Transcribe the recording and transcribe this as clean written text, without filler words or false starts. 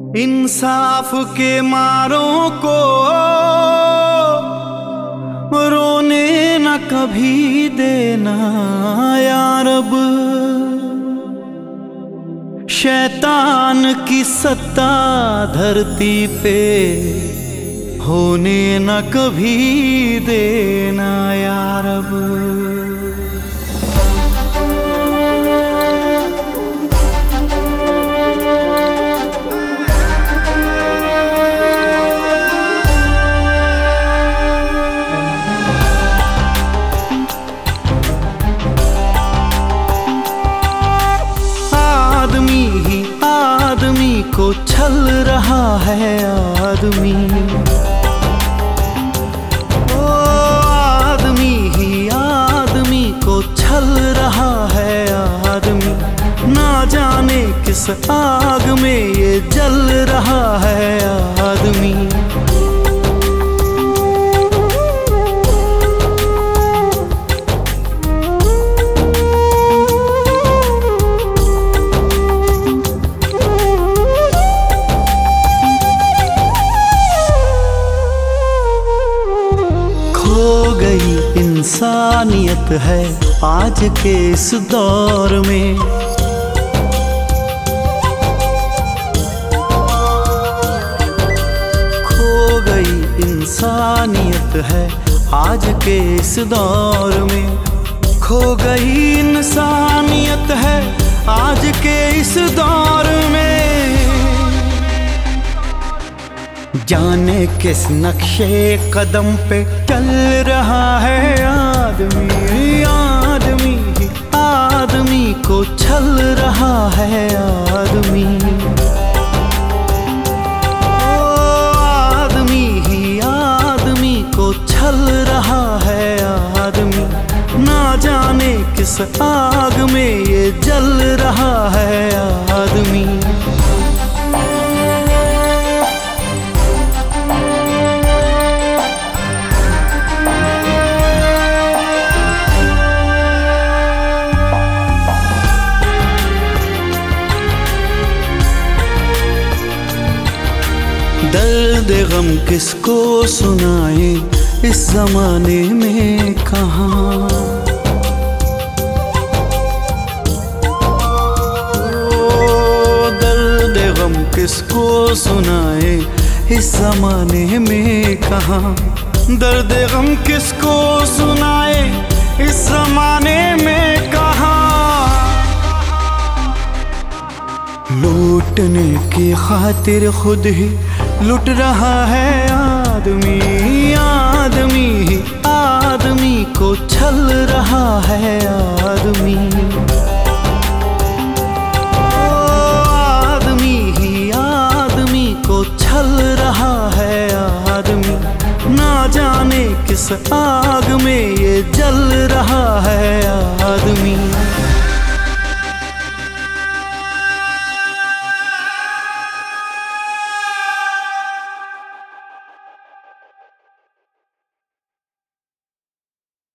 इंसाफ के मारों को रोने न कभी देना या रब। शैतान की सत्ता धरती पे होने न कभी देना या रब। आदमी को छल रहा है आदमी। ओ आदमी ही आदमी को छल रहा है आदमी। ना जाने किस आग में ये जल रहा है आदमी। इंसानियत है आज के इस दौर में। खो गई इंसानियत है आज के इस दौर में। खो गई इंसानियत है आज के इस दौर में। जाने किस नक्शे कदम पे चल रहा है आदमी। आदमी ही आदमी को छल रहा है आदमी। ओ आदमी ही आदमी को छल रहा है आदमी। ना जाने किस आग में ये जल रहा है आदमी। दर्द गम किसको सुनाए इस जमाने में कहाँ। दर्द गम किसको सुनाए इस जमाने में कहाँ। दर्द गम किसको सुनाए इस जमाने में कहाँ। लूटने की खातिर खुद ही लुट रहा है आदमी। आदमी ही आदमी को छल रहा है आदमी। ओ आदमी ही आदमी को छल रहा है आदमी। ना जाने किस आग में ये जल रहा है आदमी।